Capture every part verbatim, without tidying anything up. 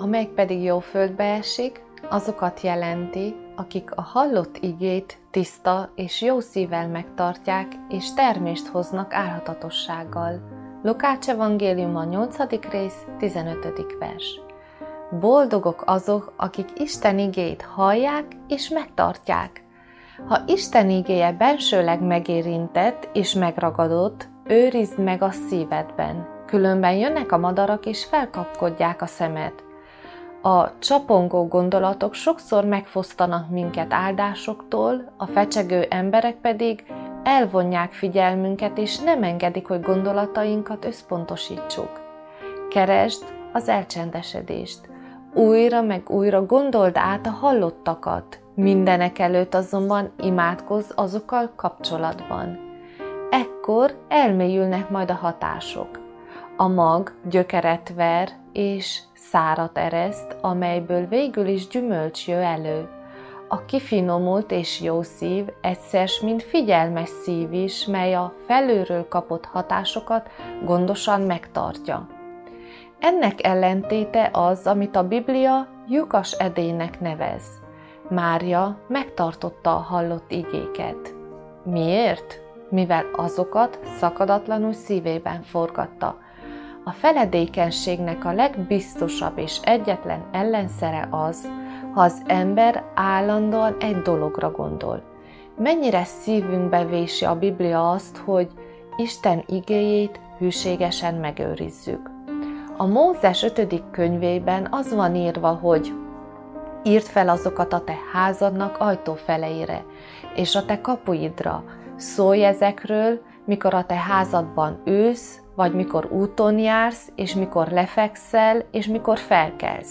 amelyik pedig jó földbe esik, azokat jelenti, akik a hallott igét tiszta és jó szívvel megtartják, és termést hoznak álhatatossággal. Lukács evangéliuma nyolcadik rész, tizenötödik vers. Boldogok azok, akik Isten igét hallják és megtartják. Ha Isten igéje bensőleg megérintett és megragadott, őrizd meg a szívedben, különben jönnek a madarak és felkapkodják a szemed. A csapongó gondolatok sokszor megfosztanak minket áldásoktól, a fecsegő emberek pedig elvonják figyelmünket és nem engedik, hogy gondolatainkat összpontosítsuk. Keresd az elcsendesedést. Újra meg újra gondold át a hallottakat, mindenek előtt azonban imádkozz azokkal kapcsolatban. Ekkor elmélyülnek majd a hatások. A mag gyökeret ver és szárat ereszt, amelyből végül is gyümölcs jön elő. A kifinomult és jó szív egyszer, mint figyelmes szív is, mely a felülről kapott hatásokat gondosan megtartja. Ennek ellentéte az, amit a Biblia lyukas edénynek nevez. Mária megtartotta a hallott igéket. Miért? Mivel azokat szakadatlanul szívében forgatta. A feledékenységnek a legbiztosabb és egyetlen ellenszere az, ha az ember állandóan egy dologra gondol. Mennyire szívünkbe vési a Biblia azt, hogy Isten igéjét hűségesen megőrizzük. A Mózes ötödik könyvében az van írva, hogy írd fel azokat a te házadnak ajtófeleire, és a te kapuidra. Szólj ezekről, mikor a te házadban ülsz, vagy mikor úton jársz, és mikor lefekszel, és mikor felkelsz.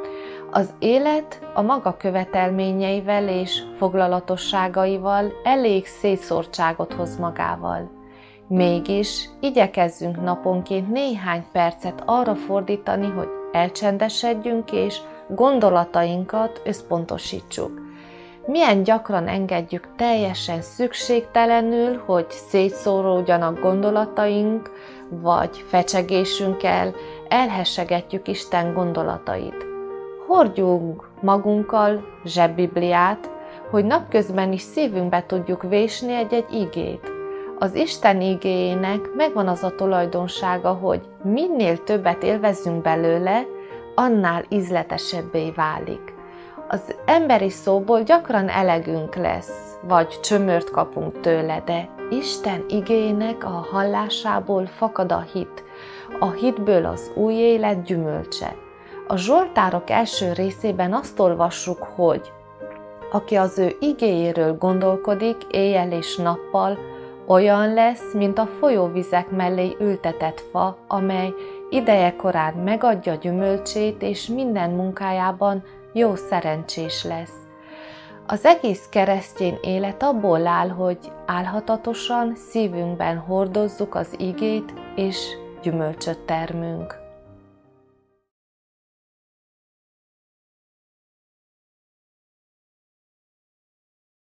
Az élet a maga követelményeivel és foglalatosságaival elég szétszórtságot hoz magával. Mégis igyekezzünk naponként néhány percet arra fordítani, hogy elcsendesedjünk és gondolatainkat összpontosítsuk. Milyen gyakran engedjük teljesen szükségtelenül, hogy szétszóródjanak gondolataink, vagy fecsegésünkkel elhessegetjük Isten gondolatait. Hordjunk magunkkal zsebbibliát, hogy napközben is szívünkbe tudjuk vésni egy-egy igét. Az Isten igéjének megvan az a tulajdonsága, hogy minél többet élvezzünk belőle, annál ízletesebbé válik. Az emberi szóból gyakran elegünk lesz, vagy csömört kapunk tőle, de Isten igének a hallásából fakad a hit, a hitből az új élet gyümölcse. A Zsoltárok első részében azt olvassuk, hogy aki az ő igéjéről gondolkodik éjjel és nappal, olyan lesz, mint a folyóvizek mellé ültetett fa, amely idejekorán megadja gyümölcsét, és minden munkájában jó szerencsés lesz. Az egész keresztény élet abból áll, hogy álhatatosan szívünkben hordozzuk az igét, és gyümölcsöt termünk.